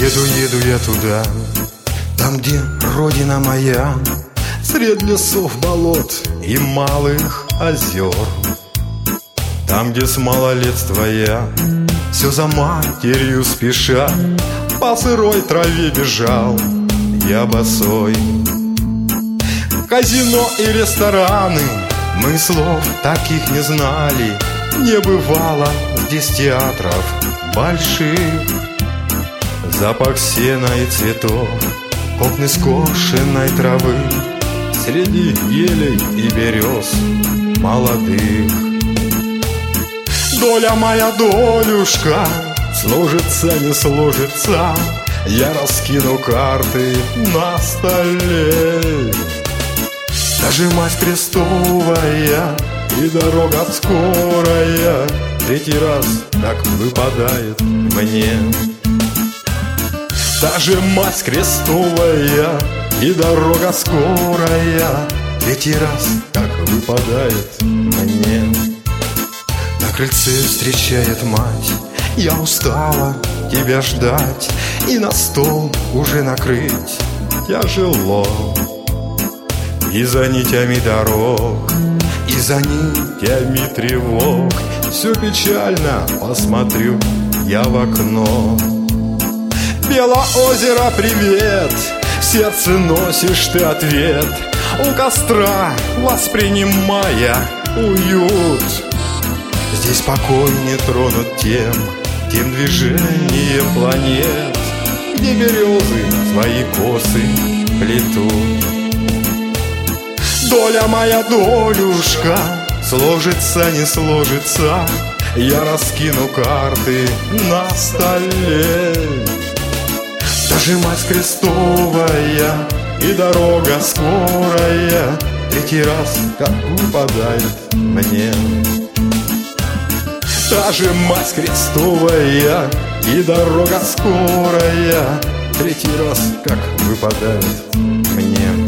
Еду я туда, там, где родина моя, сред лесов, болот и малых озер. Там, где с малолетства я все за матерью спеша по сырой траве бежал я босой. Казино и рестораны, мы слов таких не знали. Не бывало здесь театров больших. Запах сена и цветов, копны скошенной травы среди елей и берез молодых. Доля моя, долюшка, сложится, не сложится, я раскину карты на столе. Даже мать крестовая и дорога скорая третий раз так выпадает мне. Даже мать крестовая и дорога скорая третий раз так выпадает мне. На крыльце встречает мать, я устала тебя ждать, и на стол уже накрыть тяжело. И за нитями дорог, и за нитями тревог все печально посмотрю я в окно. Белоозеро, привет, в сердце носишь ты ответ, у костра воспринимая уют. Здесь покой не тронут тем движением планет, где березы свои косы плетут. Доля моя, долюшка, сложится, не сложится, я раскину карты на столе. Даже мать крестовая и дорога скорая третий раз как выпадает мне. Даже мать крестовая и дорога скорая третий раз как выпадает мне.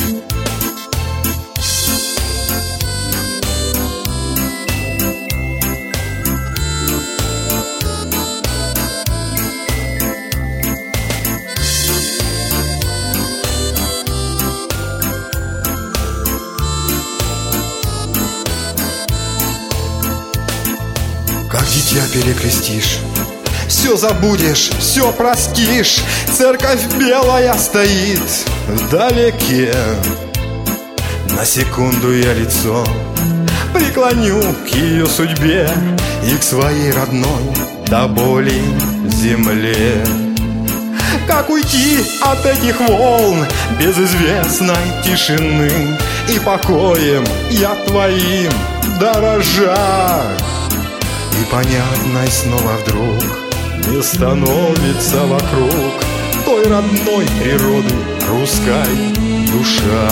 Как дитя перекрестишь, все забудешь, все простишь. Церковь белая стоит вдалеке. На секунду я лицо преклоню к ее судьбе и к своей родной до боли земле. Как уйти от этих волн безызвестной тишины, и покоем я твоим дорожа. И понятной снова вдруг не становится вокруг той родной природы русской душа.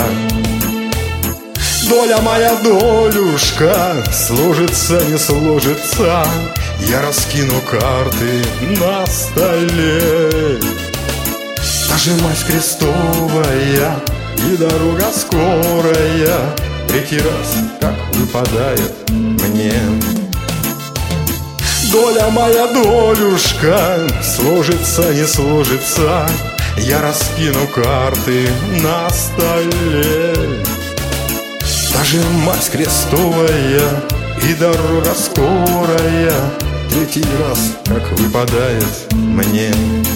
Доля моя, долюшка, сложится, не сложится, я раскину карты на столе. Даже мать крестовая и дорога скорая третий раз как выпадает мне. Доля моя, долюшка, сложится, не сложится, я раскину карты на столе. Даже мать крестовая и дорога скорая третий раз как выпадает мне.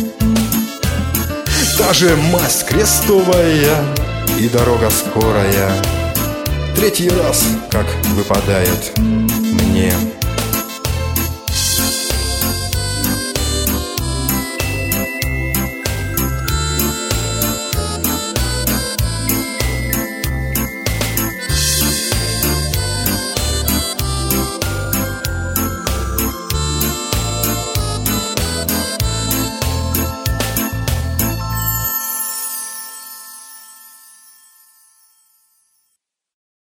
Даже мать крестовая и дорога скорая третий раз как выпадает мне.